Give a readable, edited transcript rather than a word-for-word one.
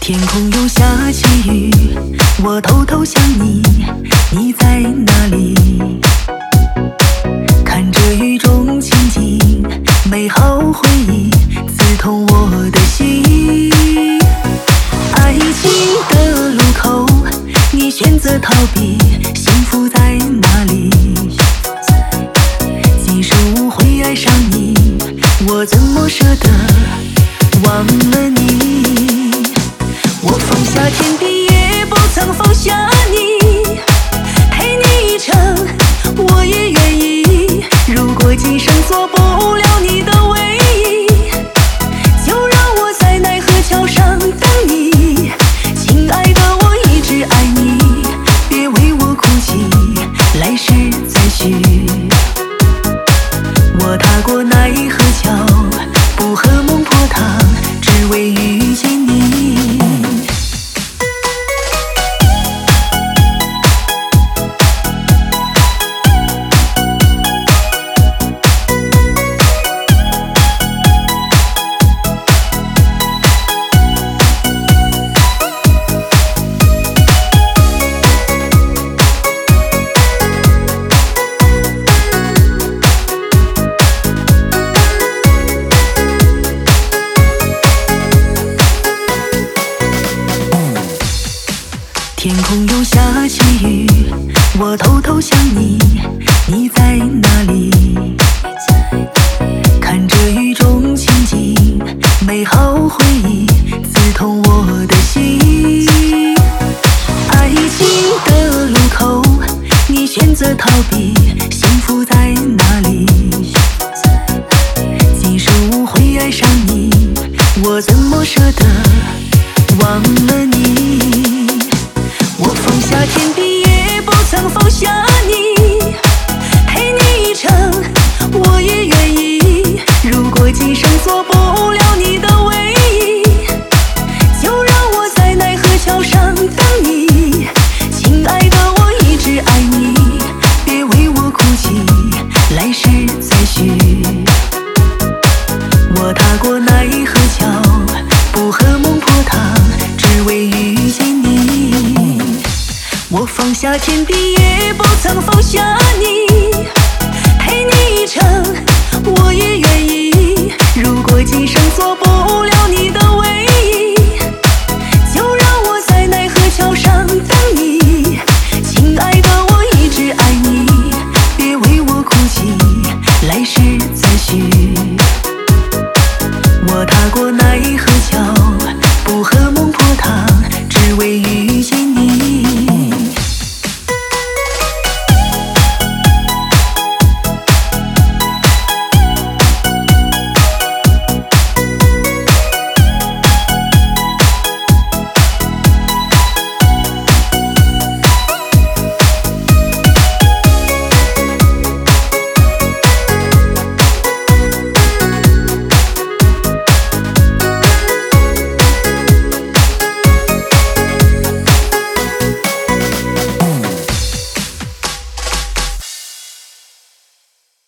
天空又下起雨，我偷偷想你，你在哪里？看着雨中情景，美好回忆刺痛我的心。爱情的路口，你选择逃避，幸福在哪里？今生无悔爱上你，我怎么舍得忘了你？我放下天地也不曾放下你，陪你一程我也愿意。如果今生做不了你的唯一，就让我在奈何桥上等你。亲爱的，我一直爱你，别为我哭泣，来世再续。我踏过奈何桥，不喝孟婆汤，只为遇见你。天空又下起雨，我偷偷想你，你在哪里？看着雨中情景，美好回忆刺痛我的心。爱情的路口，你选择逃避，幸福在哪里？今生无悔爱上你，我怎么舍得忘了你？我放下天地也不曾放下你，陪你一程我也愿意。如果今生做不了你的唯一，就让我在奈何桥上等你。亲爱的，我一直爱你，别为我哭泣，来世再续。我踏过奈何桥，不喝孟婆汤，只为遇见你。我放下天地也不曾放下你，陪你一程我也愿意。如果今生做不了你的